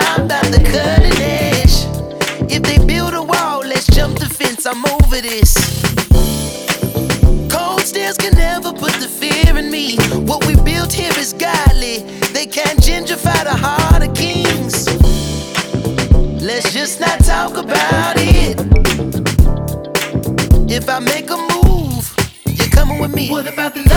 I'm about the cutting edge. If they build a wall, let's jump the fence. I'm over this. Cold stairs can never put the fear in me. What we built here is godly. They can't gentrify the heart of kings. Let's just not talk about it. If I make a move, you're coming with me. What about the